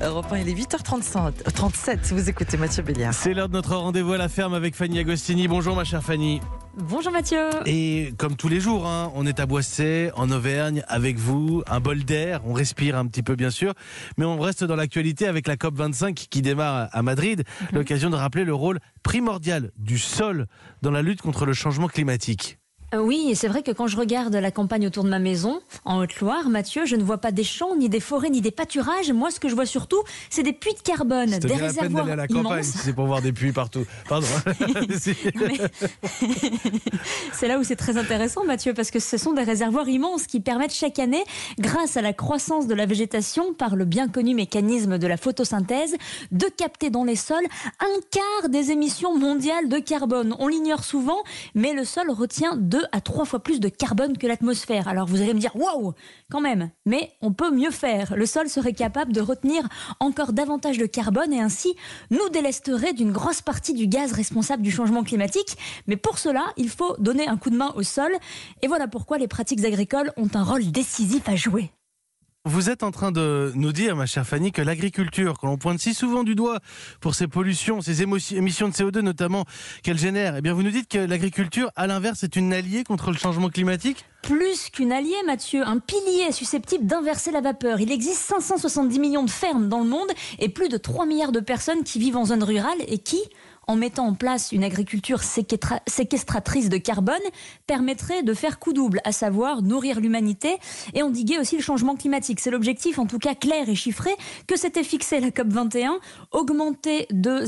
Europe 1, il est 8h37. Vous écoutez Mathieu Béliard. C'est l'heure de notre rendez-vous à la ferme avec Fanny Agostini. Bonjour ma chère Fanny. Bonjour Mathieu. Et comme tous les jours, on est à Boissé, en Auvergne, avec vous, un bol d'air, on respire un petit peu bien sûr, mais on reste dans l'actualité avec la COP25 qui démarre à Madrid, l'occasion de rappeler le rôle primordial du sol dans la lutte contre le changement climatique. Oui, et c'est vrai que quand je regarde la campagne autour de ma maison, en Haute-Loire, Mathieu, je ne vois pas des champs, ni des forêts, ni des pâturages. Moi, ce que je vois surtout, c'est des puits de carbone, C'est des bien la peine réservoirs d'aller à la campagne immenses. si c'est pour voir des puits partout. Pardon. Non, mais c'est là où c'est très intéressant, Mathieu, parce que ce sont des réservoirs immenses qui permettent chaque année, grâce à la croissance de la végétation, par le bien connu mécanisme de la photosynthèse, de capter dans les sols un quart des émissions mondiales de carbone. On l'ignore souvent, mais le sol retient 2 à 3 fois plus de carbone que l'atmosphère. Alors vous allez me dire, waouh, quand même, mais on peut mieux faire. Le sol serait capable de retenir encore davantage de carbone et ainsi nous délesterait d'une grosse partie du gaz responsable du changement climatique. Mais pour cela, il faut donner un coup de main au sol. Et voilà pourquoi les pratiques agricoles ont un rôle décisif à jouer. Vous êtes en train de nous dire, ma chère Fanny, que l'agriculture, que l'on pointe si souvent du doigt pour ses pollutions, ses émissions de CO2 notamment qu'elle génère, eh bien vous nous dites que l'agriculture, à l'inverse, est une alliée contre le changement climatique ? Plus qu'une alliée, Mathieu, un pilier susceptible d'inverser la vapeur. Il existe 570 millions de fermes dans le monde et plus de 3 milliards de personnes qui vivent en zone rurale et qui, en mettant en place une agriculture séquestratrice de carbone, permettrait de faire coup double, à savoir nourrir l'humanité et endiguer aussi le changement climatique. C'est l'objectif, en tout cas clair et chiffré, que s'était fixé la COP21, augmenter de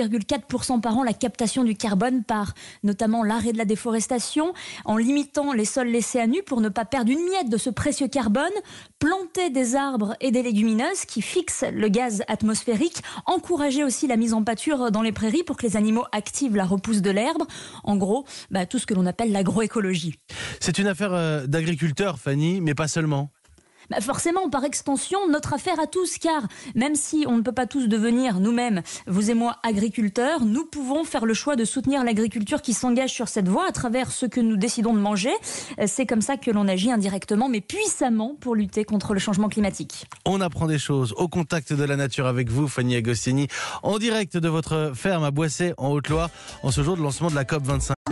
0,4% par an la captation du carbone par notamment l'arrêt de la déforestation, en limitant les sols laissés à nu pour ne pas perdre une miette de ce précieux carbone, planter des arbres et des légumineuses qui fixent le gaz atmosphérique, encourager aussi la mise en pâture dans les prairies pour que les animaux activent la repousse de l'herbe. En gros, tout ce que l'on appelle l'agroécologie. C'est une affaire d'agriculteurs, Fanny, mais pas seulement. Forcément, par extension, notre affaire à tous, car même si on ne peut pas tous devenir nous-mêmes, vous et moi, agriculteurs, nous pouvons faire le choix de soutenir l'agriculture qui s'engage sur cette voie à travers ce que nous décidons de manger. C'est comme ça que l'on agit indirectement, mais puissamment pour lutter contre le changement climatique. On apprend des choses au contact de la nature avec vous, Fanny Agostini, en direct de votre ferme à Boissé, en Haute-Loire, en ce jour de lancement de la COP25.